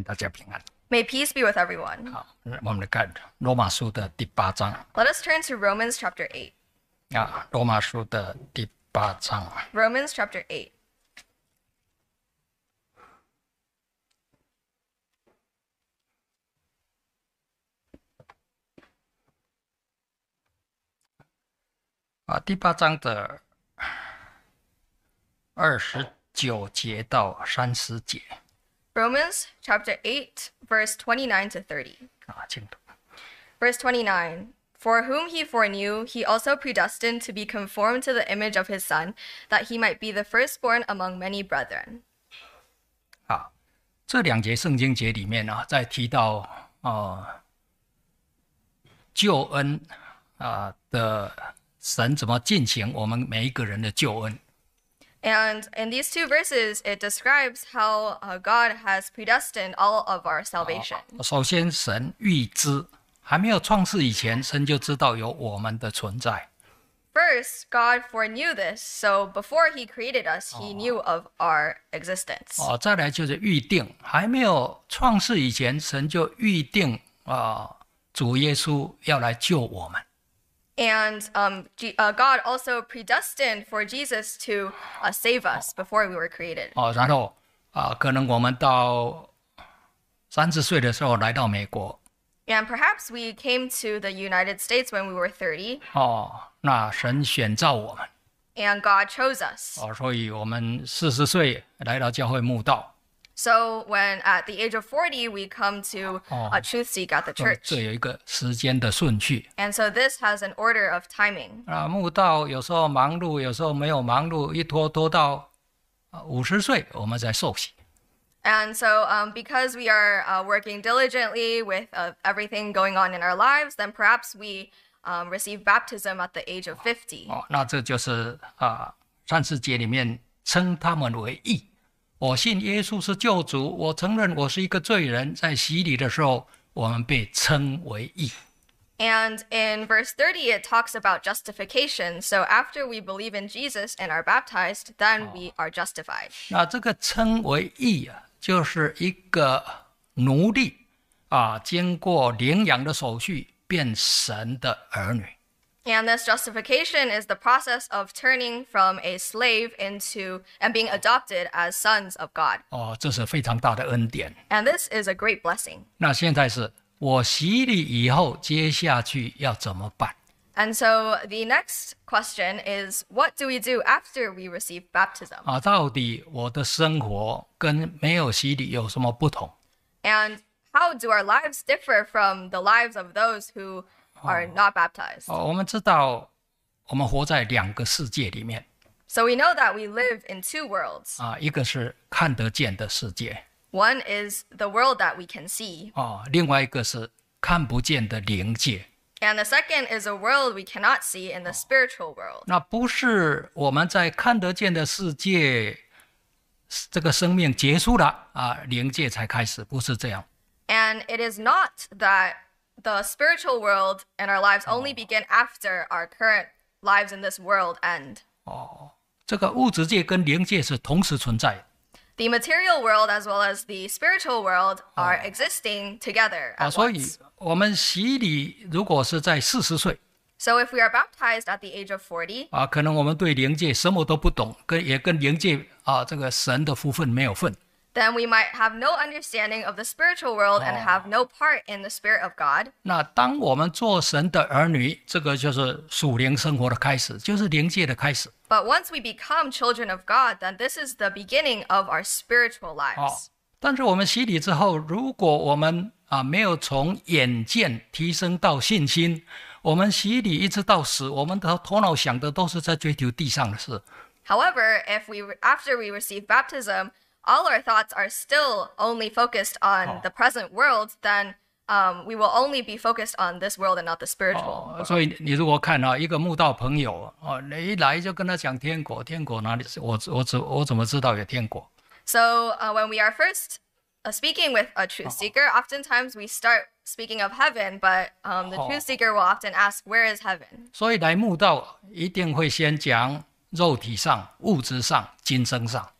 大家平安。 May peace be with everyone. 好，我们来看罗马书的第8章 Let us turn to Romans chapter 8. 罗马书的第8章 Romans chapter 8. 第8章的29节到30节 Romans chapter 8, verse 29 to 30. 请读。 Verse 29. For whom he foreknew, he also predestined to be conformed to the image of his Son, that he might be the firstborn among many brethren. 好，这2节圣经节里面在提到救恩的神怎么进行我们每一个人的救恩。 And in these two verses, it describes how God has predestined all of our salvation. 首先，神预知，还没有创世以前，神就知道有我们的存在。 First, God foreknew this, so before he created us, he knew of our existence. 再来就是预定，还没有创世以前，神就预定主耶稣要来救我们。 And God also predestined for Jesus to save us before we were created. 然后可能我们到30岁的时候来到美国。 And perhaps we came to the United States when we were 30. 那神选召我们。 And God chose us. 所以我们40岁来到教会慕道。 So when at the age of 40, we come to truth seek at the church. 这有一个时间的顺序。 And so this has an order of timing. 慕道有时候忙碌，有时候没有忙碌，一拖到50岁，我们才受洗。 And so because we are working diligently with everything going on in our lives, then perhaps we receive baptism at the age of 50. 那这就是30节里面称他们为义。我信耶稣是救主，我承认我是一个罪人，在洗礼的时候，我们被称为义。 And in verse 30, it talks about justification. So after we believe in Jesus and are baptized, then we are justified. 那这个称为义就是一个奴隶经过领养的手续变神的儿女。 And this justification is the process of turning from a slave into and being adopted as sons of God. 这是非常大的恩典。 And this is a great blessing. 那现在是我洗礼以后，接下去要怎么办？ And so the next question is, what do we do after we receive baptism? 到底我的生活跟没有洗礼有什么不同？ And how do our lives differ from the lives of those who are not baptized? 我们知道我们活在2个世界里面。 So we know that we live in two worlds. 一个是看得见的世界。 One is the world that we can see. 另外一个是看不见的灵界。 And the second is a world we cannot see in the spiritual world. 那不是我们在看得见的世界，这个生命结束了灵界才开始，不是这样。 And it is not that the spiritual world and our lives only begin after our current lives in this world end. 这个物质界跟灵界是同时存在的。 The material world as well as the spiritual world are existing together at 所以 once. 我们洗礼如果是在40岁 So if we are baptized at the age of 40, 可能我们对灵界什么都不懂，也跟灵界这个神的福分没有份。 then we might have no understanding of the spiritual world and have no part in the Spirit of God. 那当我们做神的儿女，这个就是属灵生活的开始，就是灵界的开始。 But once we become children of God, then this is the beginning of our spiritual lives. 但是我们洗礼之后，如果我们没有从眼见提升到信心，我们洗礼一直到死，我们的头脑想的都是在追求地上的事。 However, after we receive baptism, all our thoughts are still only focused on the present world, then we will only be focused on this world and not the spiritual world. 所以你如果看一个慕道朋友你一来就跟他讲天国，天国哪里？我怎么知道有天国？ So when we are first speaking with a truth seeker, oftentimes we start speaking of heaven, but the truth seeker will often ask, where is heaven? 所以来慕道一定会先讲肉体上、物质上、今生上。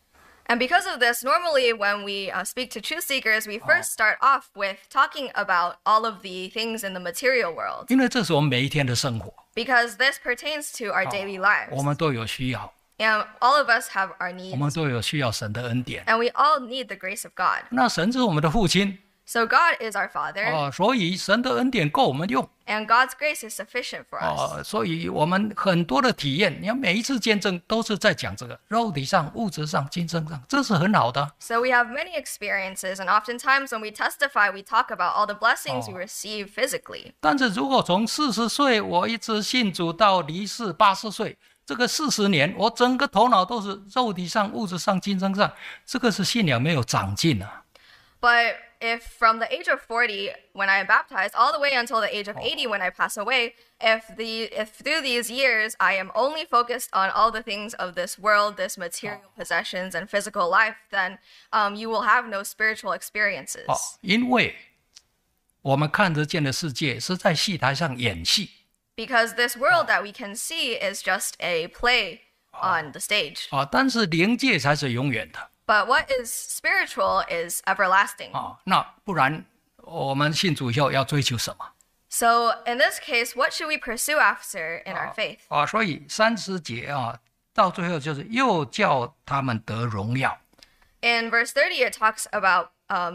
And because of this, normally when we speak to truth seekers, we first start off with talking about all of the things in the material world. 因为这是我们每一天的生活， Because this pertains to our daily lives. 我们都有需要， And all of us have our 我们 needs. 都有需要神的恩典。 And we all need the grace of God. 那神是我们的父亲， So God is our Father, 所以神的恩典够我们用。 and God's grace is sufficient for us. 所以我们很多的体验，你看每一次见证都是在讲这个肉体上、物质上、精神上，这是很好的。 So we have many experiences, and oftentimes when we testify, we talk about all the blessings we receive physically. 但是如果从40岁我一直信主到离世80岁，这个40年，我整个头脑都是肉体上、物质上、精神上，这个是信仰没有长进啊。 But if from the age of 40, when I am baptized, all the way until the age of 80, when I pass away, if through these years I am only focused on all the things of this world, this material possessions and physical life, then you will have no spiritual experiences. 因为我们看得见的世界是在戏台上演戏。 Because this world that we can see is just a play on the stage. 但是灵界才是永远的。 But what is spiritual is everlasting. 那不然我们信主以后要追求什么？ So in this case, what should we pursue after in our faith? 所以30节到最后就是又叫他们得荣耀。 In verse 30, it talks about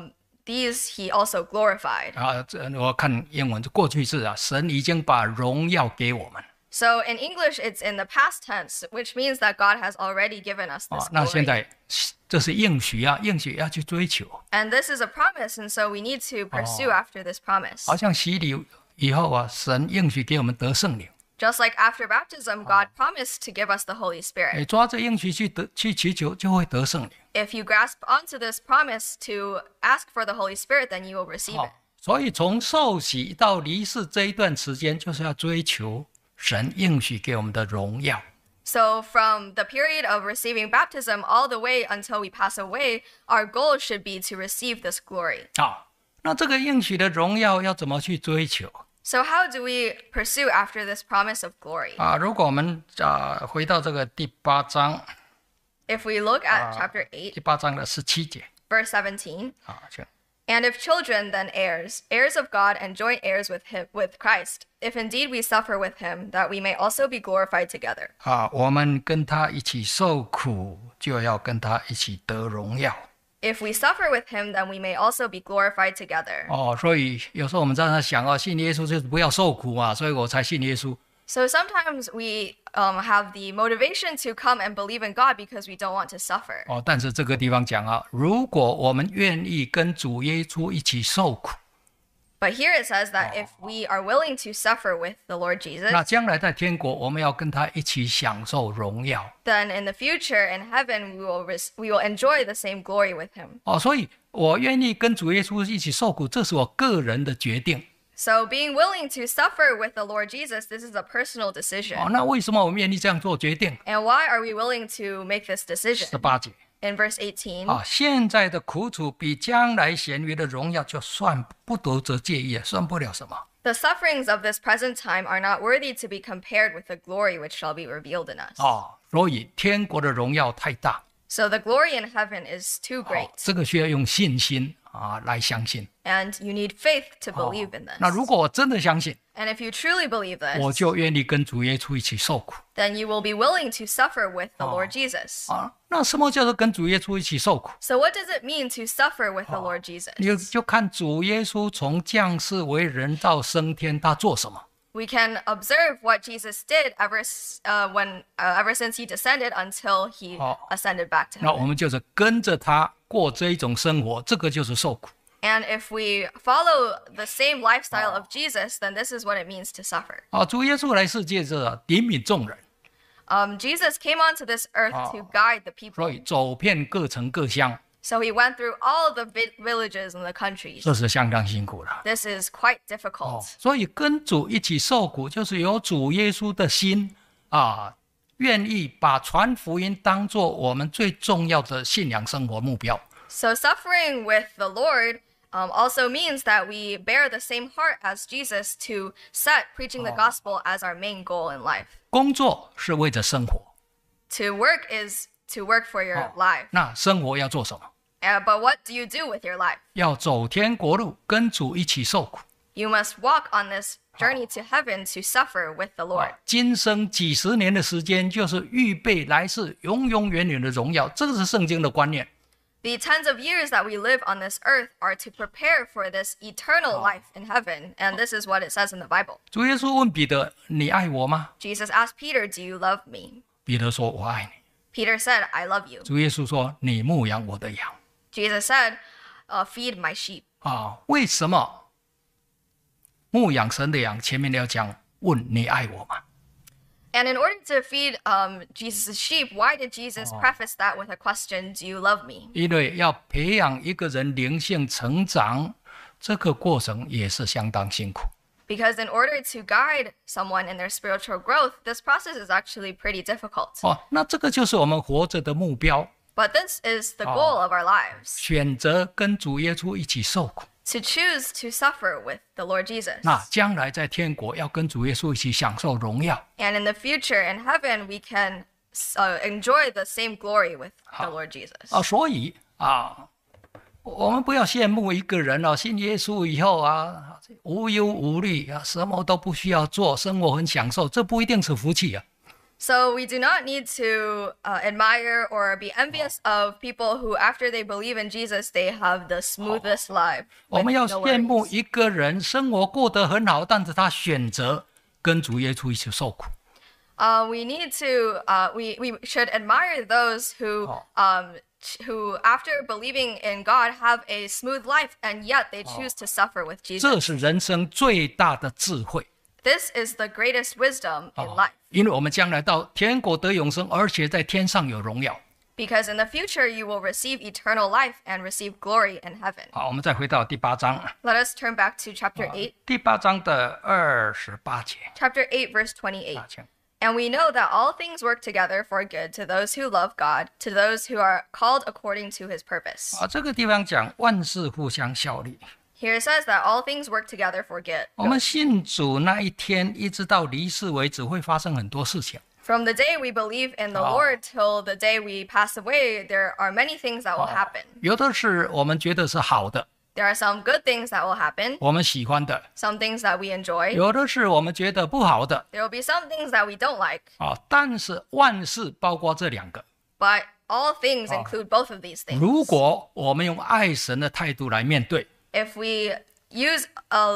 these he also glorified. 我看英文过去式神已经把荣耀给我们。 So in English, it's in the past tense, which means that God has already given us this 那现 glory. 在这是应许应许要去追求。 And this is a promise, and so we need to pursue after this promise. 好像洗礼以后神应许给我们得圣灵。 Just like after baptism, God promised to give us the Holy Spirit. 抓着应许去祈求，就会得圣灵。 If you grasp onto this promise to ask for the Holy Spirit, then you will receive it. 所以从受洗到离世这一段时间，就是要追求神应许给我们的荣耀。 So from the period of receiving baptism all the way until we pass away, our goal should be to receive this glory. 那这个应许的荣耀要怎么去追求？ So how do we pursue after this promise of glory? 如果我们回到这个第8章， If we look at chapter 8, 第8章的17节 verse 17, 请 and if children, then heirs, heirs of God and joint heirs with Christ, if indeed we suffer with him, that we may also be glorified together. 我们跟他一起受苦，就要跟他一起得荣耀。 If we suffer with him, then we may also be glorified together. 所以有时候我们常常想信耶稣就是不要受苦嘛，所以我才信耶稣。 So sometimes we have the motivation to come and believe in God because we don't want to suffer. 但是这个地方讲如果我们愿意跟主耶稣一起受苦， But here it says that if we are willing to suffer with the Lord Jesus, 那将来在天国我们要跟他一起享受荣耀。 then in the future in heaven we will enjoy the same glory with him. 所以我愿意跟主耶稣一起受苦，这是我个人的决定。 So being willing to suffer with the Lord Jesus, this is a personal decision. 那为什么我们愿意这样做决定？ And why are we willing to make this decision? 18节 In verse 18, 现在的苦楚比将来显为的荣耀，就算不得则介意，算不了什么。 the sufferings of this present time are not worthy to be compared with the glory which shall be revealed in us. 所以天国的荣耀太大， So the glory in heaven is too great. 这个需要用信心来相信。 And you need faith to believe in this. 那如果我真的相信， And if you truly believe 我 this, 就愿意跟主耶稣一起受苦。 then you will be willing to suffer with the Lord Jesus. 那什么叫做跟主耶稣一起受苦？ So what does it mean to suffer with the Lord Jesus? 你就看主耶稣从降世为人到升天，他做什么？ We can observe what Jesus did ever since he descended until he ascended back to 那 heaven. 我们就是跟着他过这一种生活，这个就是受苦。 And if we follow the same lifestyle of Jesus, then this is what it means to suffer. 主耶稣来世界是怜悯众人， Jesus came onto this earth to guide the 所 people. 以走遍各城各乡， So he went through all the villages and the countries. 这是相当辛苦的。 This is quite difficult. 所以跟主一起受苦，就是有主耶稣的心愿意把传福音当作我们最重要的信仰生活目标。 So suffering with the Lord also means that we bear the same heart as Jesus to set preaching the gospel as our main goal in life. 工作是为着生活， To work is to work for your life. 那生活要做什么？ But what do you do with your life? 要走天国路，跟主一起受苦。 You must walk on this journey to heaven to suffer with the Lord. 今生几十年的时间，就是预备来世永永远远的荣耀，这个是圣经的观念。 The tens of years that we live on this earth are to prepare for this eternal life in heaven, and this is what it says in the Bible. 主耶稣问彼得：“你爱我吗 Jesus asked Peter, "Do you love me?" 彼得说：“我爱你。 Peter said, "I love you." 主耶稣说：“你牧养我的羊。 Jesus said, "Feed my sheep." 为什么牧养神的羊？前面要讲问你爱我吗？ And in order to feed Jesus' sheep, why did Jesus preface that with a question, "Do you love me?" 因为要培养一个人灵性成长，这个过程也是相当辛苦。 Because in order to guide someone in their spiritual growth, this process is actually pretty difficult. 那这个就是我们活着的目标， But this is the goal of our lives, 选择跟主耶稣一起受苦。 to choose to suffer with the Lord Jesus. 那将来在天国要跟主耶稣一起享受荣耀。 And in the future, in heaven, we can enjoy the same glory with the Lord Jesus. 所以我们不要羡慕一个人信耶稣以后无忧无虑什么都不需要做，生活很享受，这不一定是福气。 So we do not need to admire or be envious of people who, after they believe in Jesus, they have the smoothest life. 我们要 with no 羡慕 worries. 一个人生活过得很好，但是他选择跟主耶稣一起受苦。 We need to we should admire those who after believing in God have a smooth life and yet they choose to suffer with 这 Jesus. 是人生最大的智慧。 This is the greatest wisdom in life. 因为我们将来到天国得永生，而且在天上有荣耀。 Because in the future you will receive eternal life and receive glory in heaven. 好，我们再回到第8章。 Let us turn back to chapter 8. 第8章的28节。 Chapter 8 verse 28. And we know that all things work together for good to those who love God, to those who are called according to his purpose. 这个地方讲万事互相效力。 Here it says that all things work together for good. 我们信主那一天，一直到离世为止，会发生很多事情。 From the day we believe in the Lord till the day we pass away, there are many things that will happen. 有的是我们觉得是好的， There are some good things that will happen, 我们喜欢的； some things that we enjoy. 有的是我们觉得不好的。 There will be some things that we don't like, 但是万事包括这两个。 but all things include both of these things. 如果我们用爱神的态度来面对， If we use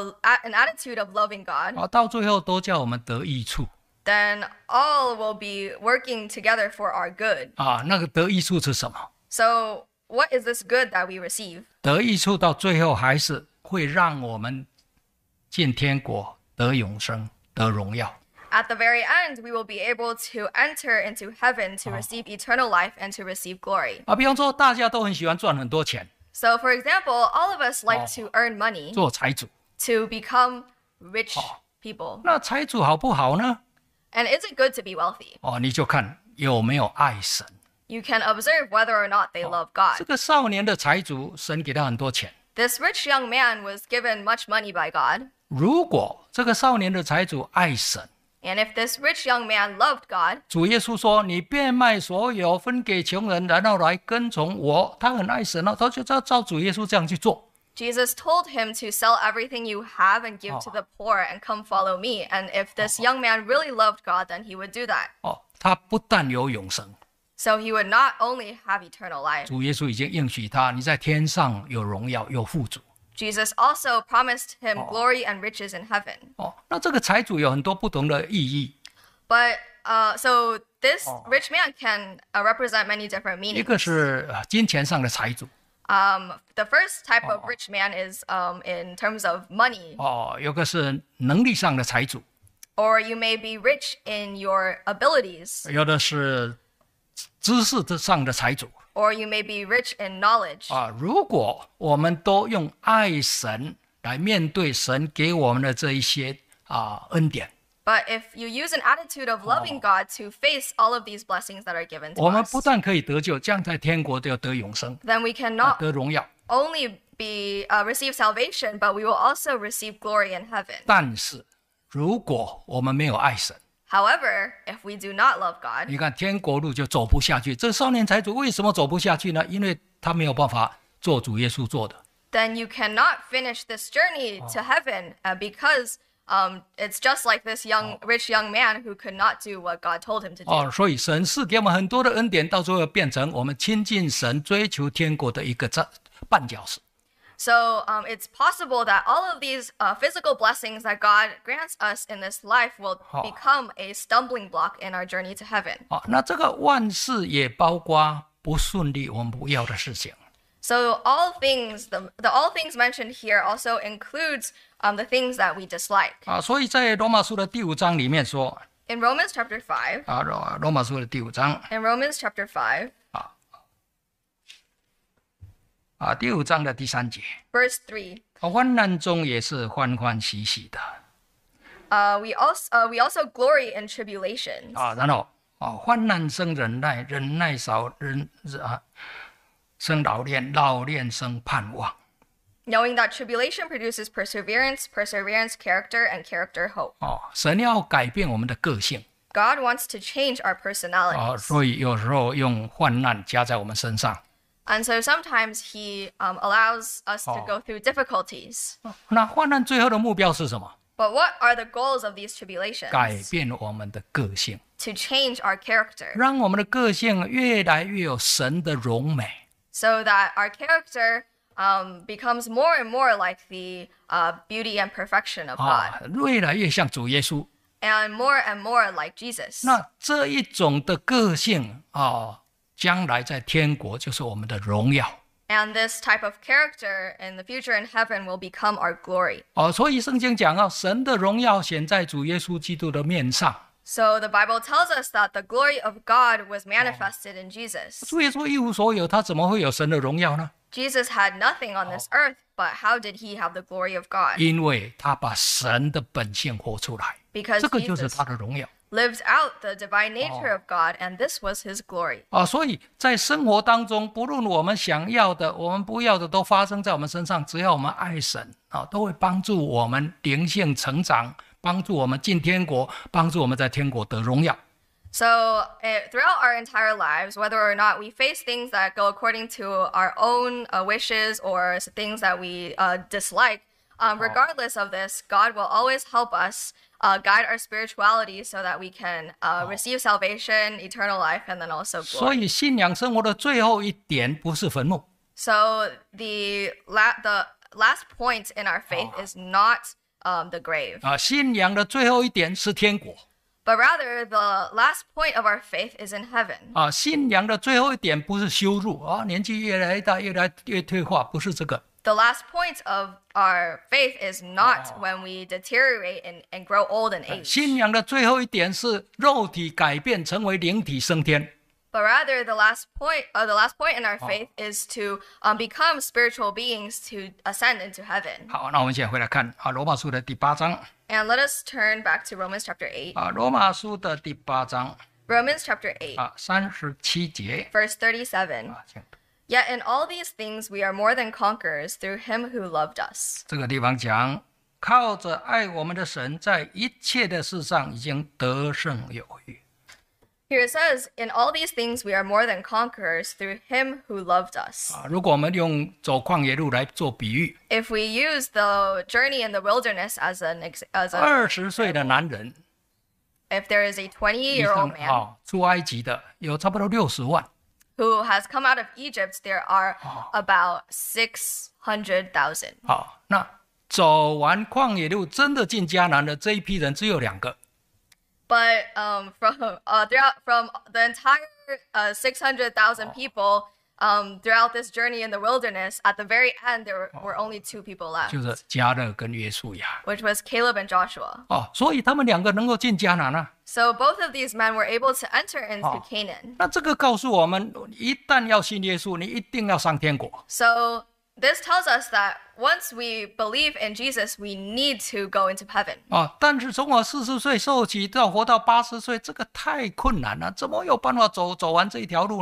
an attitude of loving God, 到最后都叫我们得益处。 then all will be working together for our good. 那个得益处是什么？ So what is this good that we receive? 得益处到最后还是会让我们进天国得永生得荣耀。 At the very end, we will be able to enter into heaven to receive eternal life and to receive glory. 比方说大家都很喜欢赚很多钱， So for example, all of us like to earn money 做财主。 to become rich people. 那财主好不好呢？ And is it good to be wealthy? 你就看有没有爱神。 You can observe whether or not they love 这 God. 个少年的财主，神给他很多钱。 This rich young man was given much money by God. 如果这个少年的财主爱神， And if this rich young man loved God, 主耶稣说：“你变卖所有，分给穷人，然后来跟从我。”他很爱神他就照主耶稣这样去做。 Jesus told him to sell everything you have and give to the poor and come follow me. And if this young man really loved God, then he would do that. 他不但有永生， So he would not only have eternal life. 主耶稣已经应许他，你在天上有荣耀，有富足。 Jesus also promised him glory and riches in heaven. 那这个财主有很多不同的意义。 But so this rich man can represent many different 一个 meanings. 是金钱上的财主， The first type of rich man is in terms of money, 有个是能力上的财主， or you may be rich in your abilities, 有的是知识上的财主。 or you may be rich in knowledge. 如果我们都用爱神来面对神给我们的这一些恩典， But if you use an attitude of loving God to face all of these blessings that are given to 我们 us, 不但可以得救，这样在天国就要得永生， then we can not 得荣耀。 only be receive salvation, but we will also receive glory in heaven. 但是如果我们没有爱神， However, if we do not love God, 你看天国路就走不下去。这少年财主为什么走不下去呢？因为他没有办法做主耶稣做的。 then you cannot finish this journey to heaven because it's just like this rich young man who could not do what God told him to do. 所以神赐给我们很多的恩典，到最后变成我们亲近神、追求天国的一个绊脚石。 So it's possible that all of these physical blessings that God grants us in this life will become a stumbling block in our journey to heaven. 那这个万事也包括不顺利我们不要的事情。 So all things, the all things mentioned here also includes the things that we dislike. 所以在罗马书的第5章里面说 In Romans chapter 5, 罗马书的第5章 in Romans chapter 5, 第5章的第3节 verse 3, 患难中也是欢欢喜喜的。 we also glory in tribulations. 然后患难生忍耐，忍耐生老练，老练生盼望。 Knowing that tribulation produces perseverance, perseverance character, and character hope. 神要改变我们的个性。 God wants to change our personalities. 所以有时候用患难加在我们身上。 And so sometimes he allows us to go through difficulties. 那患难最后的目标是什么？ But what are the goals of these tribulations? 改变我们的个性。 To change our character. 让我们的个性越来越有神的荣美。 So that our character becomes more and more like the beauty and perfection of God. 越来越像主耶稣。 And more like Jesus. 那这一种的个性将来在天国就是我们的荣耀。 And this type of character in the future in heaven will become our glory. 所以圣经讲神的荣耀显在主耶稣基督的面上。 So the Bible tells us that the glory of God was manifested in Jesus. 主耶稣一无所有，他怎么会有神的荣耀呢？ Jesus had nothing on this earth, but how did he have the glory of God? 因为他把神的本性活出来， Because 这个就是 Jesus 他的荣耀。 lived out the divine nature of God, and this was his glory. 所以在生活当中，不论我们想要的、我们不要的，都发生在我们身上。只要我们爱神都会帮助我们灵性成长，帮助我们进天国，帮助我们在天国得荣耀。 So throughout our entire lives, whether or not we face things that go according to our own wishes or things that we dislike, regardless of this, God will always help us guide our spirituality so that we can receive salvation, eternal life, and then also 所 glory. 以信仰生活的最后一点不是坟墓， So the last point in our faith is not the grave, 信仰的最后一点是天国。 but rather the last point of our faith is in heaven. 信仰的最后一点不是羞辱年纪越来越大，越来越退化，不是这个。 The last point of our faith is not when we deteriorate and grow old in age. 信仰的最后一点是肉体改变，成为灵体升天。 But rather, the last point in our faith is to become spiritual beings to ascend into heaven. 好，那我们现在回来看罗马书的第8章。 And let us turn back to Romans chapter 8. 罗马书的第8章 Romans chapter 8, 37节。 verse 37. 请 Yet in all these things we are more than conquerors through him who loved us. 这个地方讲，靠着爱我们的神，在一切的事上已经得胜有余。 Here it says, in all these things we are more than conquerors through him who loved us. 如果我们用走旷野路来做比喻， If we use the journey in the wilderness as 20岁的男人， if there is a 20-year-old man 出埃及的有差不多60万。 who has come out of Egypt, there are about 600,000. 那走完旷野路真的进迦南的这一批人只有2个。 But from the entire 600,000 people throughout this journey in the wilderness, at the very end there were only 2 people left, 就是迦勒跟约书亚。 which was Caleb and Joshua. 所以他们2个能够进迦南啊。 So both of these men were able to enter into Canaan. 那这个告诉我们，一旦要信耶稣，你一定要上天国。 So this tells us that once we believe in Jesus, we need to go into heaven. 但是从我40岁受洗到活到80岁，这个太困难了，怎么有办法走完这一条路呢？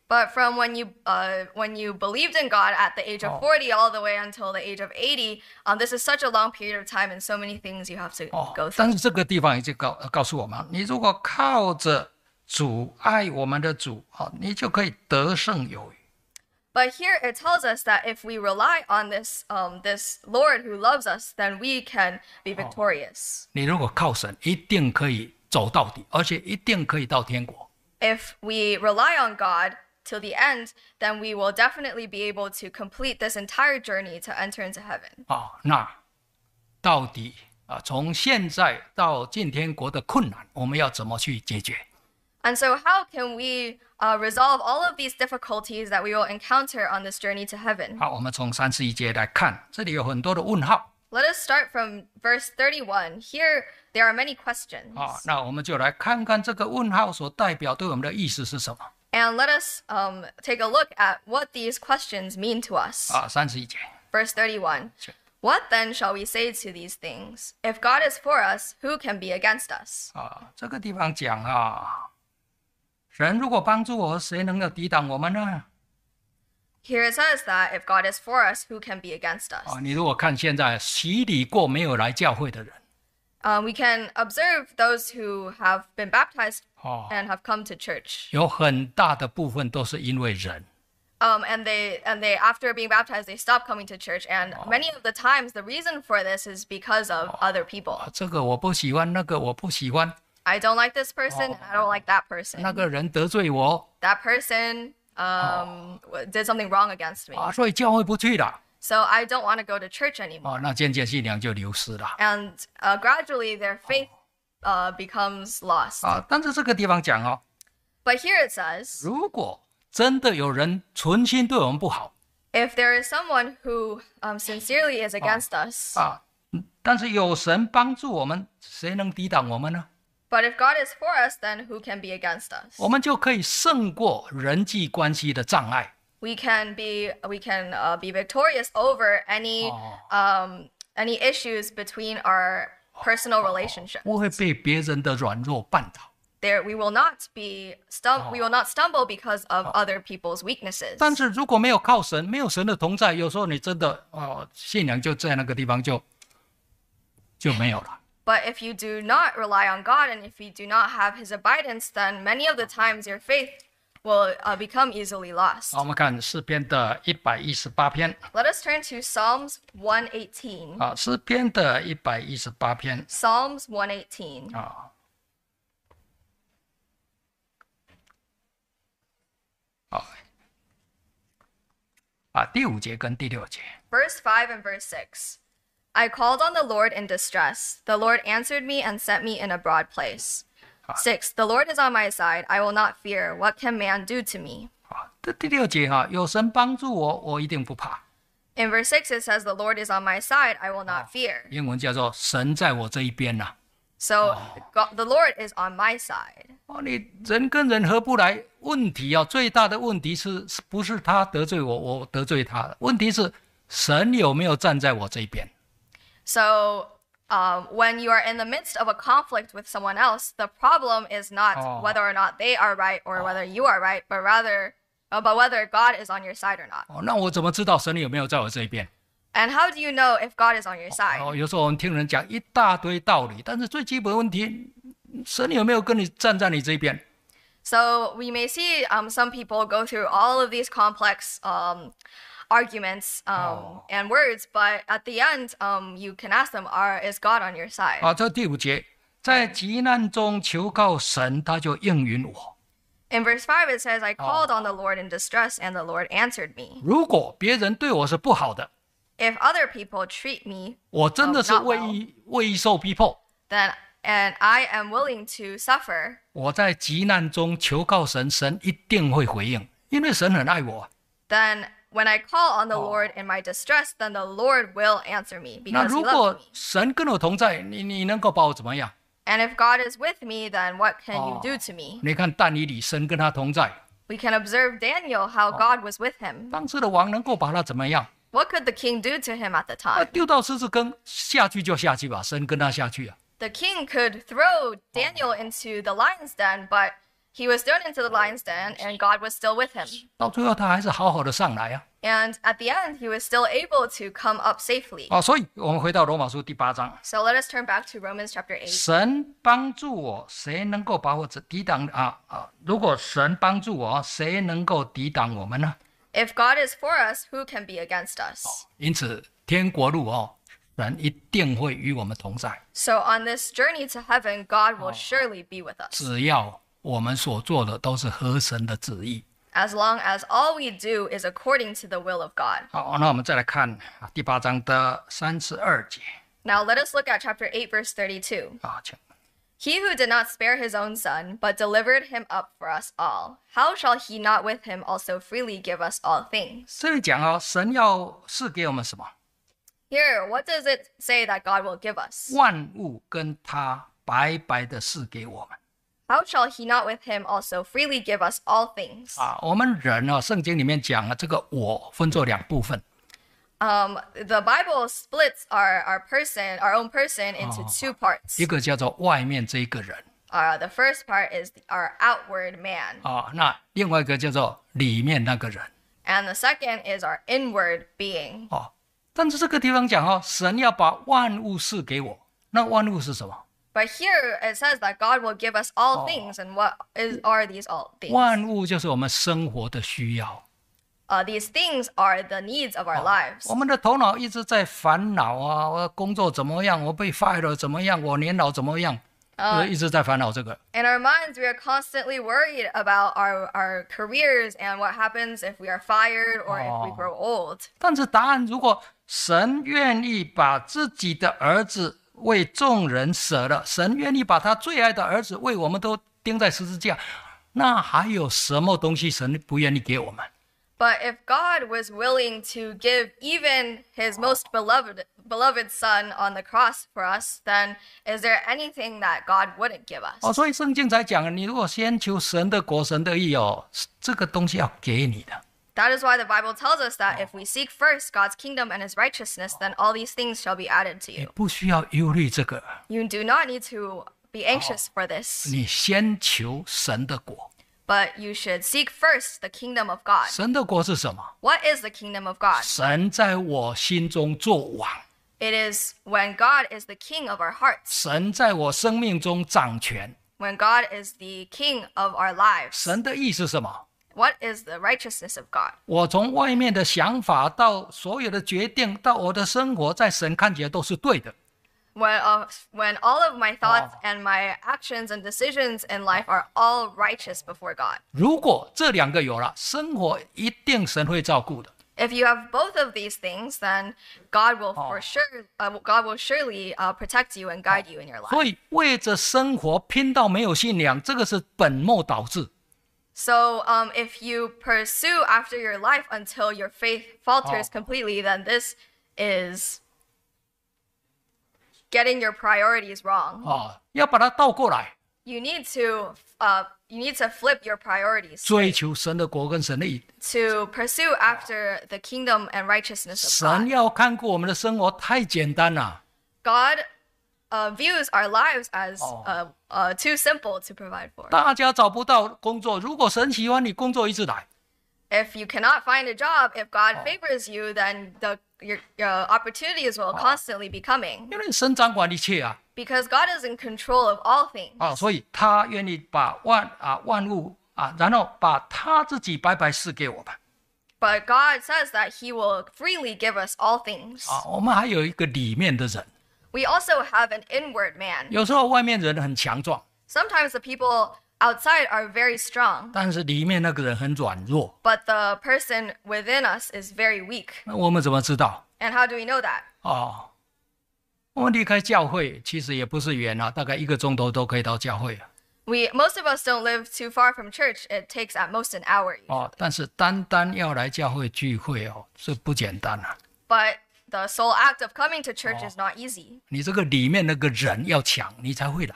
But from when you believed in God at the age of 40 all the way until the age of 80, this is such a long period of time and so many things you have to go through. 但是这个地方已经告诉我们，你如果靠着主爱我们的主，你就可以得胜有余。 But here it tells us that if we rely on this Lord who loves us, then we can be victorious. 你如果靠神，一定可以走到底，而且一定可以到天国。 If we rely on God till the end, then we will definitely be able to complete this entire journey to enter into heaven. 那到底从现在到进天国的困难，我们要怎么去解决？ And so how can we resolve all of these difficulties that we will encounter on this journey to heaven? 好，我们从31节来看，这里有很多的问号。 Let us start from verse 31. Here there are many questions. 那我们就来看看这个问号所代表对我们的意思是什么。 And let us take a look at what these questions mean to us. 31节。 Verse 31. What then shall we say to these things? If God is for us, who can be against us? 这个地方讲神如果帮助我，谁能够抵挡我们呢？ Here it says that if God is for us, who can be against us? 你如果看现在洗礼过没有来教会的人， we can observe those who have been baptized and have come to church. 有很大的部分都是因为人。 And they after being baptized, they stop coming to church. And many of the times, the reason for this is because of other people. 这个我不喜欢，那个我不喜欢。 I don't like this person, and I don't like that person. 那个人得罪我。 That person did something wrong against me. 所以教会不去了。 So I don't want to go to church anymore. 那渐渐信仰就流失了。 And gradually their faith becomes lost. 但是这个地方讲 But here it says, 如果真的有人存心对我们不好， if there is someone who sincerely is against us, 但是有神帮助我们，谁能抵挡我们呢？ but if God is for us, then who can be against us? 我们就可以胜过人际关系的障碍。 We can be victorious over any issues between our personal relationship. 不会被别人的软弱绊倒。 There, we will not stumble because of other people's weaknesses. 但是如果没有靠神，没有神的同在，有时候你真的信仰就在那个地方就没有了。 But if you do not rely on God and if you do not have His abidance, then many of the times your faith will become easily lost. 我们看诗篇的118篇。 Let us turn to Psalms 118. 诗篇的118篇。 Psalms 118. 第5节跟第6节。 Verse 5 and verse 6. I called on the Lord in distress. The Lord answered me and set me in a broad place. 6. The Lord is on my side. I will not fear. What can man do to me? 这第6节有神帮助我，我一定不怕。 In verse 6 it says, The Lord is on my side. I will not fear. 英文叫做神在我这一边呐。 So the Lord is on my side. 你人跟人合不来，问题最大的问题是不是他得罪我，我得罪他？问题是神有没有站在我这边？ So when you are in the midst of a conflict with someone else, the problem is not whether or not they are right or whether you are right, but rather about whether God is on your side or not. 那我怎么知道神有没有在我这一边？ And how do you know if God is on your side? 有时候我们听人讲一大堆道理，但是最基本的问题，神有没有跟你站在你这边？ So we may see some people go through all of these complex arguments and words, but at the end, you can ask them, is God on your side? 这第5节，在急难中求告神，他就应允我。 In verse 5 it says, I called on the Lord in distress, and the Lord answered me. 如果别人对我是不好的， If other people treat me 我真的是为义受逼迫， then and I am willing to suffer. 我在急难中求告神，神一定会回应，因为神很爱我。 Then when I call on the Lord in my distress, then the Lord will answer me 那 because 如 He loves 果 me. 神跟我同在，你能够把我怎么样？ And if God is with me, then what can you do to me? 你看但以理，神跟他同在， We can observe Daniel, how God was with him. 当时的王能够把他怎么样？ What could the king do to him at the 他 time? 丢到狮子坑，下去就下去吧，神跟他下去啊。 The king could throw Daniel into the lion's den, but He was thrown into the lion's den, and God was still with him. 到最后他还是好好的上来啊。 And at the end, he was still able to come up safely. 所以我们回到罗马书第8章。 So let us turn back to Romans chapter 8. 神帮助我，谁能够把我抵挡如果神帮助我，谁能够抵挡我们呢？ If God is for us, who can be against us? 因此，天国路神一定会与我们同在。 So on this journey to heaven, God will surely be with us. 只要我们所做的都是合神的旨意。 As long as all we do is according to the will of God. 好，那我们再来看第8章的32节。 Now let us look at chapter 8, verse 32. 请。 He who did not spare his own son, but delivered him up for us all, how shall he not with him also freely give us all things? 这里讲神要赐给我们什么？ Here, what does it say that God will give us? 万物跟他白白的赐给我们。 How shall he not with him also freely give us all things? 我们人圣经里面讲这个我分作2部分。 The Bible splits our own person into two parts. 一个叫做外面这一个人。 The first part is our outward man. 那另外一个叫做里面那个人。 And the second is our inward being. 但是这个地方讲神要把万物赐给我，那万物是什么？ But here it says that God will give us all things, and what are these all things? 万物就是我们生活的需要。 These things are the needs of our lives. 我们的头脑一直在烦恼我工作怎么样，我被 fire 怎么样，我年老怎么样，一直在烦恼这个。 In our minds, we are constantly worried about our careers and what happens if we are fired or if we grow old. 但是答案，如果神愿意把自己的儿子为众人舍了，神愿意把他最爱的儿子为我们都钉在十字架，那还有什么东西神不愿意给我们？ But if God was willing to give even his most beloved son on the cross for us, then is there anything that God wouldn't give us? 所以圣经才讲，你如果先求神的国、神的义这个东西要给你的。 That is why the Bible tells us that if we seek first God's kingdom and his righteousness, then all these things shall be added to 你 you. 不需要忧虑这个， You do not need to be anxious for this, 你先求神的国。 but you should seek first the kingdom of God. 神的国是什么？ What is the kingdom of God? 神在我心中作王， It is when God is the king of our hearts, 神在我生命中掌权。 when God is the king of our lives. 神的意是什么？ What is the righteousness of God? 我从外面的想法到所有的决定，到我的生活，在神看起来都是对的。 When all of my thoughts and my actions and decisions in life are all righteous before God. 如果这2个有了，生活一定神会照顾的。 If you have both of these things, then God will surely protect you and guide you in your life. 所以为着生活拼到没有信仰，这个是本末倒置。 So if you pursue after your life until your faith falters completely, then this is getting your priorities wrong. 要把它倒过来， You need to flip your priorities 追求神的国跟神的义。 to pursue after the kingdom and righteousness of 神 God. 要看顾我们的生活太简单了。 God views our lives as too simple to provide for. 大家找不到工作，如果神喜欢你，工作一直来。 If you cannot find a job, if God favors you, then your opportunities will constantly be coming. 因为神掌管一切啊。 Because God is in control of all things. 所以他愿意把万物然后把他自己白白赐给我们。 But God says that he will freely give us all things. 我们还有一个里面的人， We also have an inward man. 有时候外面人很强壮， Sometimes the people outside are very strong, 但是里面那个人很软弱。 but the person within us is very weak. 那我们怎么知道？ And how do we know that? 我们离开教会其实也不是远大概1个钟头都可以到教会了。 Most of us don't live too far from church. It takes at most an hour. 但是单单要来教会聚会是不简单啊。 But the sole act of coming to church is not easy. 你这个里面那个人要强，你才会来。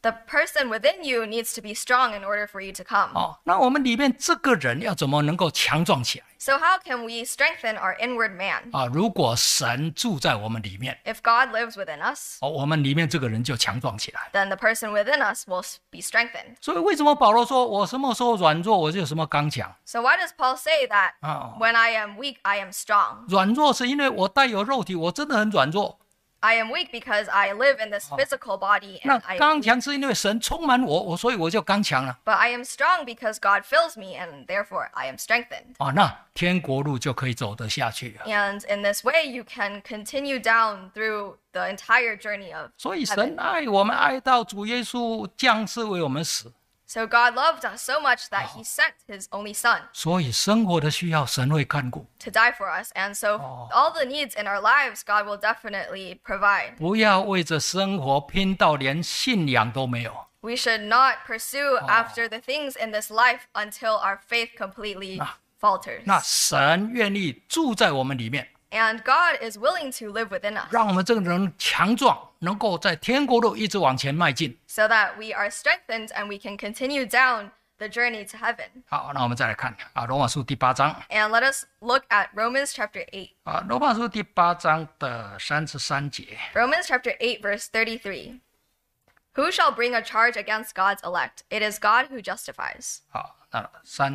The person within you needs to be strong in order for you to come. 那我们里面这个人要怎么能够强壮起来？ So how can we strengthen our inward man? 如果神住在我们里面， If God lives within us, 我们里面这个人就强壮起来。 then the person within us will be strengthened. 所以为什么保罗说我什么时候软弱，我就有什么刚强？ So why does Paul say that when I am weak, I am strong? 软弱是因为我带有肉体，我真的很软弱。 I am weak because I live in this physical body, 那 and 刚强是因为神充满我，所以我就刚强了。 but I am strong because God fills me, and therefore I am strengthened. 那天国路就可以走得下去了。 And in this way, you can continue down through the entire journey of 所以 heaven. 神爱我们，爱到主耶稣降世为我们死。 So God loved us so much that He sent His only Son 所以生活的需要，神会看顾。 to die for us. And so all the needs in our lives, God will definitely provide. 不要为着生活拼到连信仰都没有。 We should not pursue after the things in this life until our faith completely falters. 那神愿意住在我们里面， And God is willing to live within us 让我们这个人强壮，能够在天国路一直往前迈进。 so that we are strengthened and we can continue down the journey to heaven. 好，那我们再来看罗马书第8章。 And let us look at Romans chapter 8. 罗马书第8章的33节。 Romans chapter 8 verse 33. Who shall bring a charge against God's elect? It is God who justifies. 好，那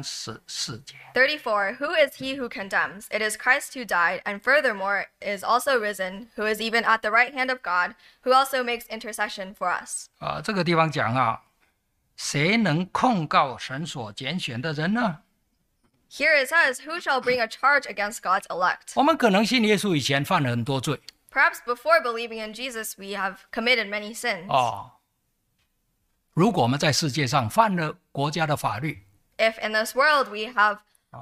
34节。 34. Who is he who condemns? It is Christ who died, and furthermore is also risen, who is even at the right hand of God, who also makes intercession for us. 这个地方讲谁能控告神所拣选的人呢？ Here it says, who shall bring a charge against God's elect? 我们可能信耶稣以前犯了很多罪。 Perhaps before believing in Jesus, we have committed many sins. 如果我们在世界上犯了国家的法律， If in this world we have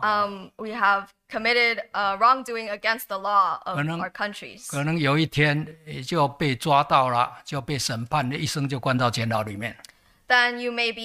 committed wrongdoing against the law of our countries, 可能有一天就被抓到了，就被审判，一生就关到监牢里面。 then you may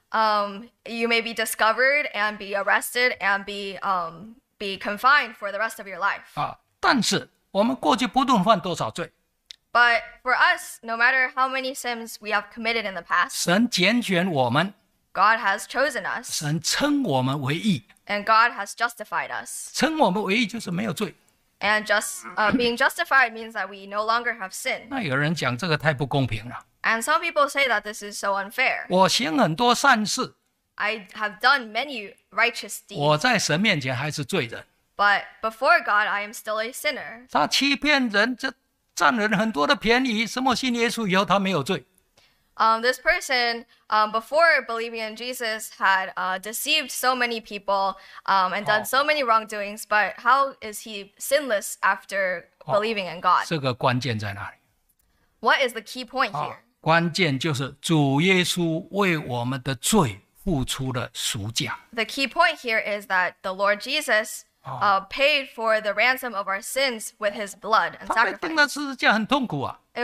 be discovered and be arrested and be confined for the rest of your life. 但是我们过去不论犯多少罪， But for us, no matter how many sins we have committed in the past, 神拣选我们， God has chosen us, 神称我们为义， and God has justified us. 称我们为义就是没有罪。 And being justified means that we no longer have sin. 那有人讲这个太不公平了。 And some people say that this is so unfair. 我行很多善事， I have done many righteous deeds, 我在神面前还是罪人。 but before God, I am still a sinner. 他欺骗人，这占了很多的便宜。什么信耶稣以后，他没有罪。 This person, before believing in Jesus, had deceived so many people and done so many wrongdoings. But how is he sinless after believing in God? 这个关键在哪里？ What is the key point here? 关键就是主耶稣为我们的罪付出了赎价。 The key point here is that the Lord Jesus paid for the ransom of our sins with his blood and 他被钉在 sacrifice. 十字架很痛苦啊， It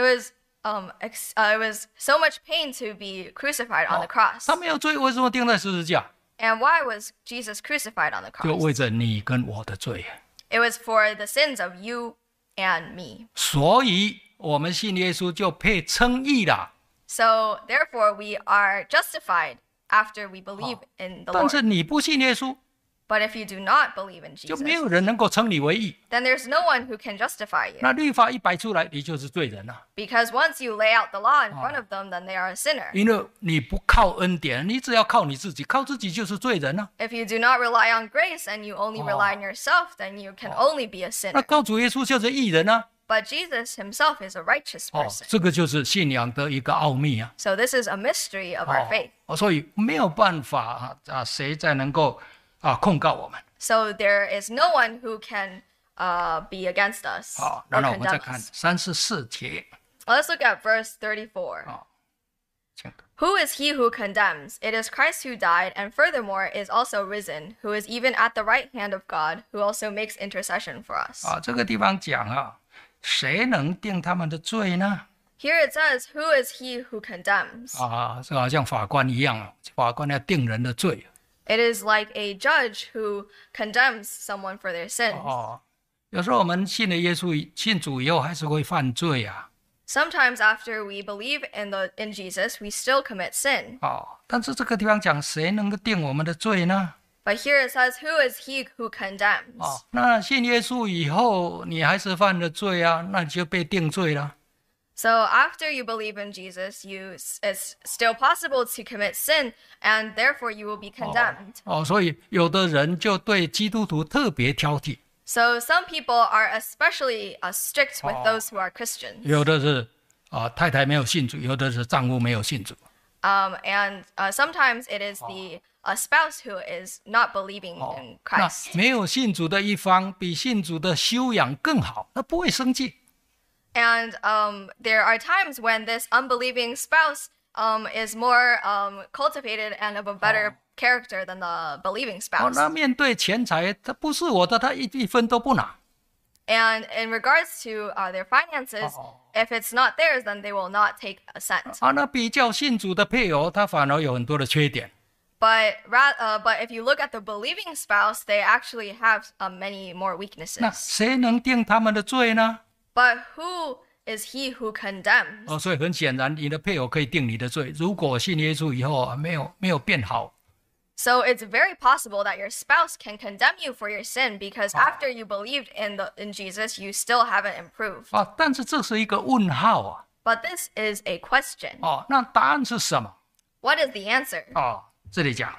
was so much pain to be crucified on the cross. 他没有罪，为什么钉在十字架？ And why was Jesus crucified on the 就 cross? 为着你跟我的罪。 It was for the sins of you and me. 所以我们信耶稣就配称义了。 So therefore we are justified after we believe in the 但是 Lord. 你不信耶稣， But if you do not believe in 就 Jesus, 没有人能够称你为义。 then there's no one who can justify you. 那律法一摆出来，你就是罪人了。 Because once you lay out the law in front of them, then they are a sinner. 因为你不靠恩典，你只要靠你自己，靠自己就是罪人了。 If you do not rely on grace and you only rely on yourself, then you can only be a 那 sinner. 靠主耶稣就是义人啊。 But Jesus himself is a righteous person. 这个就是信仰的一个奥秘啊。 So this is a mystery of our faith. 所以没有办法谁再能够控告我们。 So there is no one who can be against us 好， or 然后我们再 condemn 看 us. 34节。 Let's look at verse 34. 请 Who is he who condemns? It is Christ who died, and furthermore is also risen, who is even at the right hand of God, who also makes intercession for us. 这个地方讲谁能定他们的罪呢？ Here it says, Who is he who condemns? 这好像法官一样法官要定人的罪。 It is like a judge who condemns someone for their sins. 有时候我们信了耶稣、信主以后，还是会犯罪啊。 Sometimes after we believe in Jesus, we still commit sin. 但是这个地方讲谁能够定我们的罪呢？ But here it says, who is he who condemns? 那信耶稣以后，你还是犯了罪啊，那你就被定罪了。 So after you believe in Jesus, it's still possible to commit sin, and therefore you will be condemned. 所以有的人就对基督徒特别挑剔。 So some people are especially strict with those who are Christians. 有的是太太没有信主，有的是丈夫没有信主。 And sometimes it is the spouse who is not believing in 那 Christ. 没有信主的一方比信主的修养更好，那不会生气。 And there are times when this unbelieving spouse is more cultivated and of a better character than the believing spouse. 那面对钱财，他不是我的，他一分都不拿。 And in regards to their finances, if it's not theirs, then they will not take a cent. 那比较信主的配偶，他反而有很多的缺点。 But if you look at the believing spouse, they actually have many more 那 weaknesses. 谁能定他们的罪呢？ But who is he who condemns? 所以很显然，你的配偶可以定你的罪。如果信耶稣以后没有变好， So it's very possible that your spouse can condemn you for your sin because after you believed in Jesus, you still haven't improved. 但是这是一个问号啊。 But this is a question. 那答案是什么？ What is the answer? 这里讲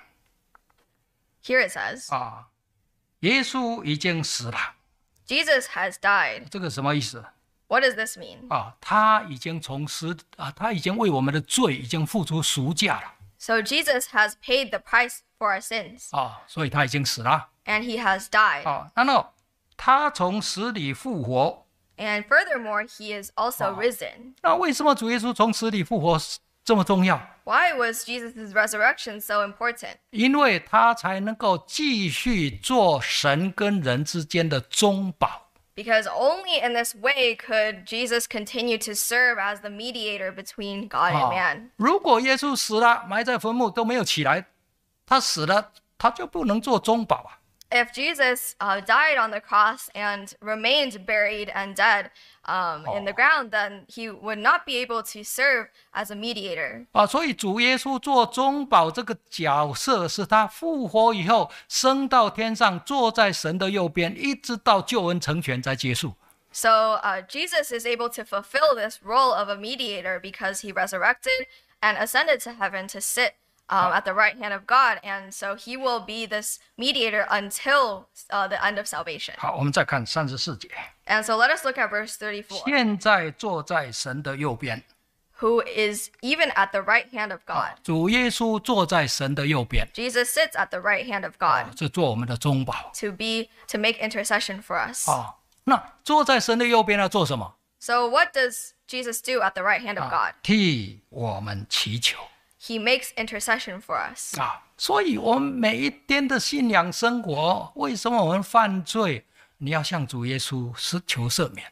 Here it says, 耶稣已经死了。 Jesus has died. 这个什么意思？ What does this mean? 他已经他已经为我们的罪已经付出赎价了。 So Jesus has paid the price for our sins. 所以他已经死了。 And he has died. 然后他从死里复活。 And furthermore, he is also risen. 那为什么主耶稣从死里复活这么重要？ Why was Jesus' resurrection so important? 因为他才能够继续做神跟人之间的中保。 Because only in this way could Jesus continue to serve as the mediator between God and man. 如果耶稣死了，埋在坟墓都没有起来，他死了，他就不能做中保啊。 If Jesus died on the cross and remained buried and dead in the ground, then he would not be able to serve as a mediator. 所以主耶稣做中保这个角色，是他复活以后升到天上，坐在神的右边，一直到救恩成全才结束。 So Jesus is able to fulfill this role of a mediator because he resurrected and ascended to heaven to sit at the right hand of God, and so he will be this mediator until the end of salvation. 好，我们再看34节。 And so let us look at verse 34. 现在坐在神的右边。 Who is even at the right hand of God. 主耶稣坐在神的右边。 Jesus sits at the right hand of God 这做我们的中保。 to make intercession for us. 那坐在神的右边要做什么？ So what does Jesus do at the right hand of God? 替我们祈求。 He makes intercession for us. 所以我们每一天的信仰生活，为什么我们犯罪？你要向主耶稣求赦免。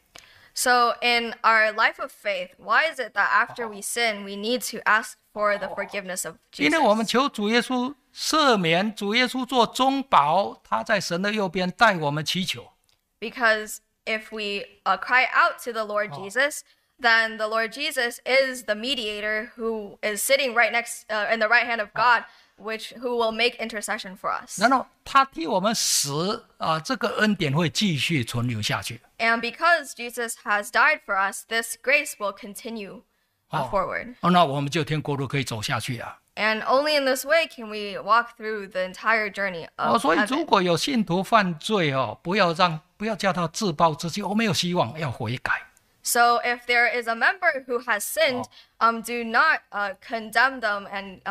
So in our life of faith, why is it that after we sin, we need to ask for the forgiveness of 因为我们 Jesus? 求主耶稣赦免，主耶稣做中保，他在神的右边带我们祈求。 Because if we cry out to the Lord Jesus, then the Lord Jesus is the mediator who is sitting right next in the right hand of God, who will make intercession for us. 然后他替我们死这个恩典会继续存留下去。 And because Jesus has died for us, this grace will continue forward. 那我们就天国路可以走下去啊。 And only in this way can we walk through the entire journey of 所以 heaven. 如果有信徒犯罪不要叫他自暴自弃，我没有希望，要悔改。 So if there is a member who has sinned, do not condemn them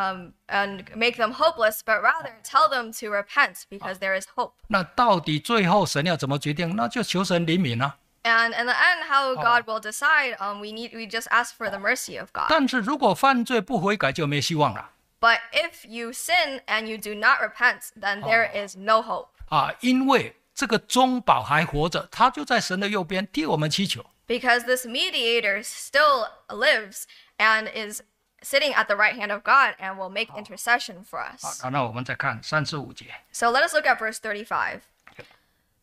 and make them hopeless, but rather tell them to repent because there is hope. 那到底最后神要怎么决定？那就求神怜悯啊。 And in the end, how God will decide, we just ask for the mercy of God. 但是如果犯罪不悔改，就没希望了。 But if you sin and you do not repent, then there is no hope. 因为这个中保还活着，他就在神的右边替我们祈求。 Because this mediator still lives and is sitting at the right hand of God and will make intercession for us. 那我们再看35节。 So let us look at verse 35.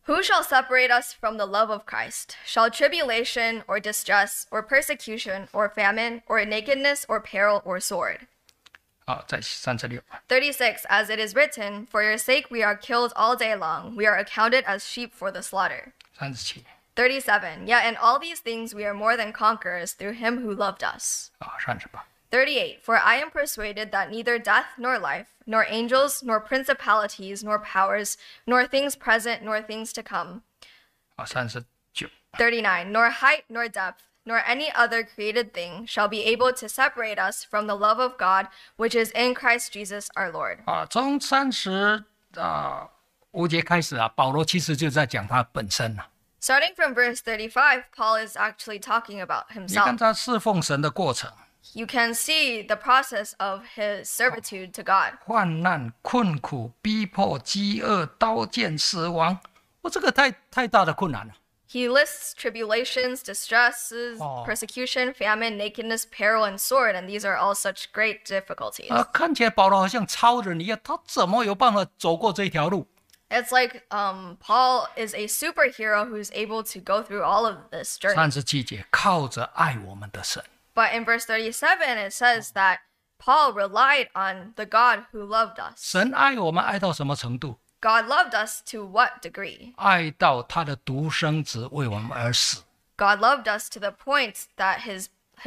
Who shall separate us from the love of Christ? Shall tribulation or distress or persecution or famine or nakedness or peril or sword? 在36 36, as it is written, For your sake we are killed all day long. We are accounted as sheep for the slaughter. 37 37, yet in all these things we are more than conquerors through him who loved us. 38 38, For I am persuaded that neither death nor life, nor angels, nor principalities, nor powers, nor things present, nor things to come. 39 39, nor height, nor depth, nor any other created thing shall be able to separate us from the love of God, which is in Christ Jesus our Lord. 从35节开始保罗其实就在讲他本身 Starting from verse 35, Paul is actually talking about 你看 himself. 他侍奉神的过程 You can see the process of his servitude to God. 患难困苦逼迫饥饿刀剑死亡这个太大的困难了 He lists tribulations, distresses, persecution, famine, nakedness, peril, and sword, and these are all such great difficulties. 看起来保罗好像超人一样他怎么有办法走过这条路 It's like Paul is a superhero who's able to go through all of this journey. 37节靠着爱我们的神 But in verse 37, it says that Paul relied on the God who loved us. 神爱我们爱到什么程度 God loved us to what degree? 爱到他的独生子为我们而死 God loved us to the point that his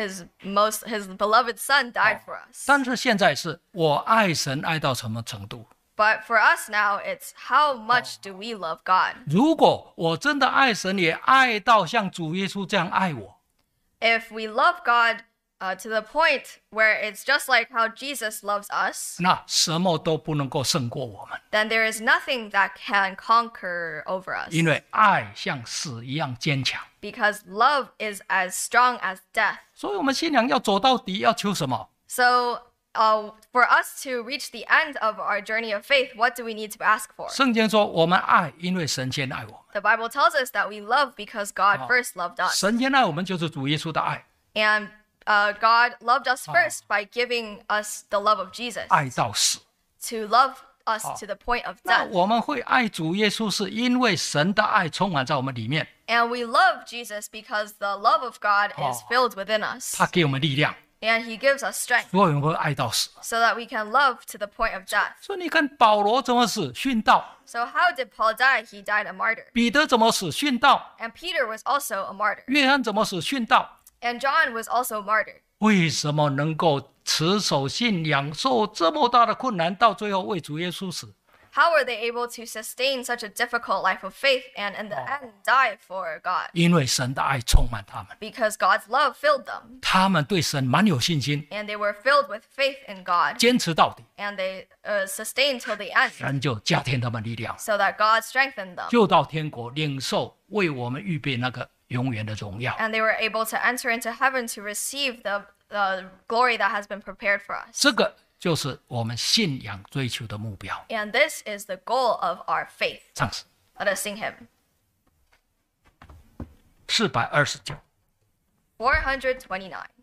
beloved son died for us. 但是现在是我爱神爱到什么程度 But for us now, it's how much do we love God? 如果我真的爱神也爱到像主耶稣这样爱我 If we love God to the point where it's just like how Jesus loves us, 那什么都不能够胜过我们 then there is nothing that can conquer over us. 因为爱像死一样坚强 Because love is as strong as death. 所以我们信仰要走到底要求什么 So for us to reach the end of our journey of faith, what do we need to ask for? 圣经说我们爱因为神先爱我们 The Bible tells us that we love because God first loved us. 神先爱我们就是主耶稣的爱 And God loved us first by giving us the love of Jesus. 爱到死 To love us to the point of 那 death. 我们会爱主耶稣是因为神的爱充满在我们里面 And we love Jesus because the love of God is filled within us. 他给我们力量 And he gives us strength 所以我们会爱到死 so that we can love to the point of death. 所以你看保罗怎么死殉道 So how did Paul die? He died a martyr. 彼得怎么死殉道 And Peter was also a martyr. 约翰怎么死殉道 And John was also martyred. 为什么能够持守信仰受这么大的困难到最后为主耶稣死 How were they able to sustain such a difficult life of faith and in the end die for God? 因为神的爱充满他们 Because God's love filled them. 他们对神蛮有信心 And they were filled with faith in God. 坚持到底 And they sustained till the end. 神就加添他们力量 So that God strengthened them. 就到天国领受为我们预备那个永远的荣耀 And they were able to enter into heaven to receive the glory that has been prepared for us. 这个就是我们信仰追求的目标 And this is the goal of our faith. 唱诗 Let us sing him. 429 429.